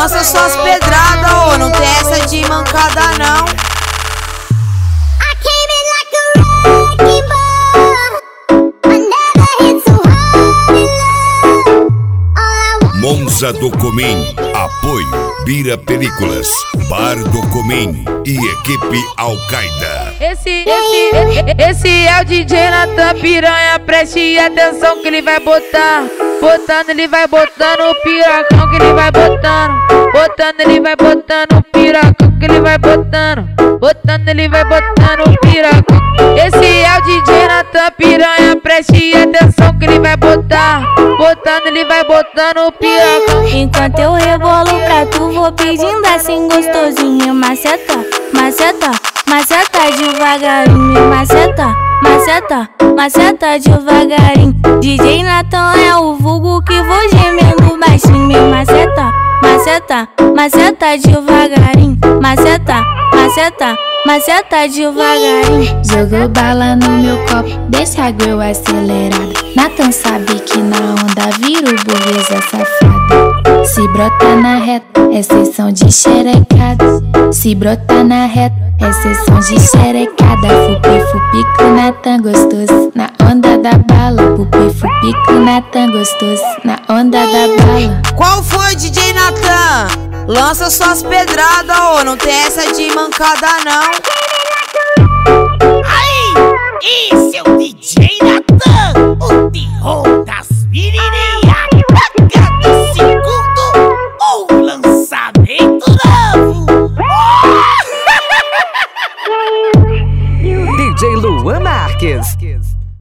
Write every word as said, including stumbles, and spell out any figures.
Lança suas pedradas, ô, não tem essa de mancada não. Monza do Comim, apoio Bira Películas, Bar do Comim e equipe Al-Qaeda. Esse, esse, esse é o D J Natan Piranha, preste atenção que ele vai botar. Botando, ele vai botando o piracão que ele vai botando. Botando, ele vai botando o piracão que ele vai botando. Botando, ele vai botando o piracão. Esse é o D J Natan Piranha, preste atenção que ele vai botar. Botando, ele vai botando o piracão. Enquanto eu rebolo pra tu, vou pedindo assim gostosinho. Maceta, maceta, maceta devagarinho. Maceta, maceta, maceta devagarinho. D J Natan é o vulgo que vou gemendo baixinho. Maceta, maceta, maceta devagarinho. Maceta, maceta, maceta devagarinho. Jogou bala no meu copo, deixa a girl acelerada. Natan sabe que na onda vira o burguesa safada. Se brota na reta, é sessão de xerecada. Se brota na reta, é sessão de xerecada. Fupi, fupi com Natan gostoso, na onda da bala. Fupi, fupi com Natan gostoso, na onda da bala. Qual foi, D J Natan? Lança suas pedradas, ô, não tem essa de mancada não. Aí, esse é o D J Natan, o terror das menininhas. Cada segundo, um lançamento novo. D J Luan Marques.